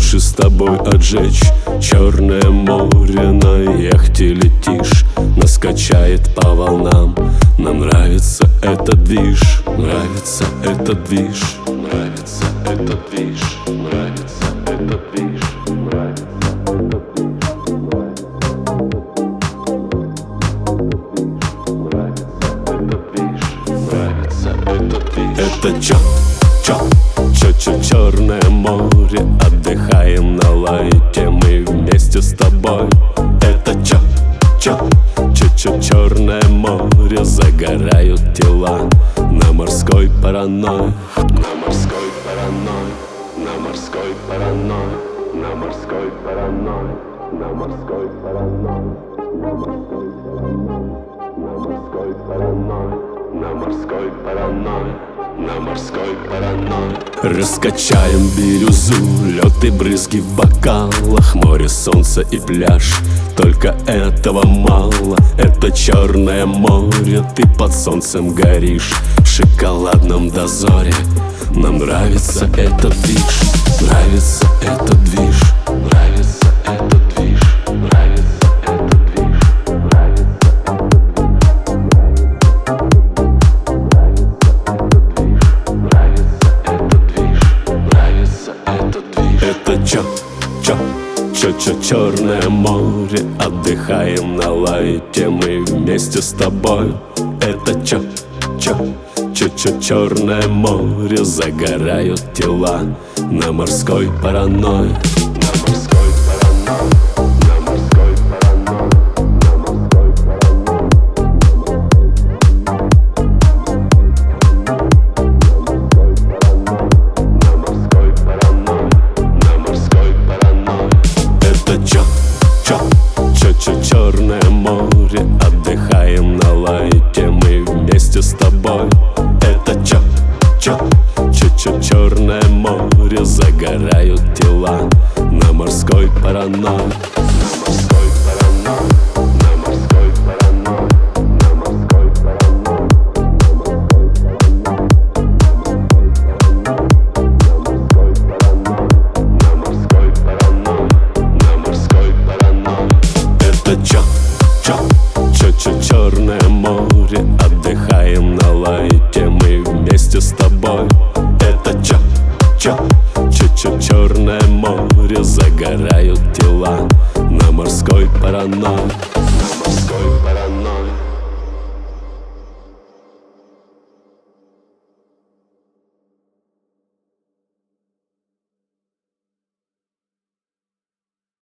Лучше с тобой отжечь Черное море. На яхте летишь, нас качает по волнам. Нам нравится этот движ, нравится этот движ, нравится этот движ, нравится этот движ, нравится этот движ. Это черное море. Отдыхаем на лайте мы вместе с тобой. Это черное море. Загорают тела на морской паранойи. На морской паранойи, на морской паранойи, на морской паранойи, на морской паранойи, на морской паранойи, на морской паранойи, на морской паранойи, на морской паранойи. Раскачаем бирюзу, лед и брызги в бокалах, море, солнце и пляж. Только этого мало. Это черное море. Ты под солнцем горишь в шоколадном дозоре. Нам нравится этот движ, нравится этот движ, нравится этот движ, нравится этот движ, нравится этот движ, нравится этот движ. Это черное море. Отдыхаем на лайте мы вместе с тобой. Это черное море. Загорают тела на морской паранойи. На морской паранойи, на морской паранойи, на морской паранойи, на морской паранойи, на морской паранойи. Это черное море. Отдыхаем на лайте мы вместе с тобой. Это черное море. Загорают тела на морской паранойи. На морской паранойи, на морской паранойи, на морской паранойи, на морской паранойи, на морской паранойи. Это черное море. Отдыхаем на лайте мы вместе с тобой. Это черное море. Загорают тела на морской паранойи.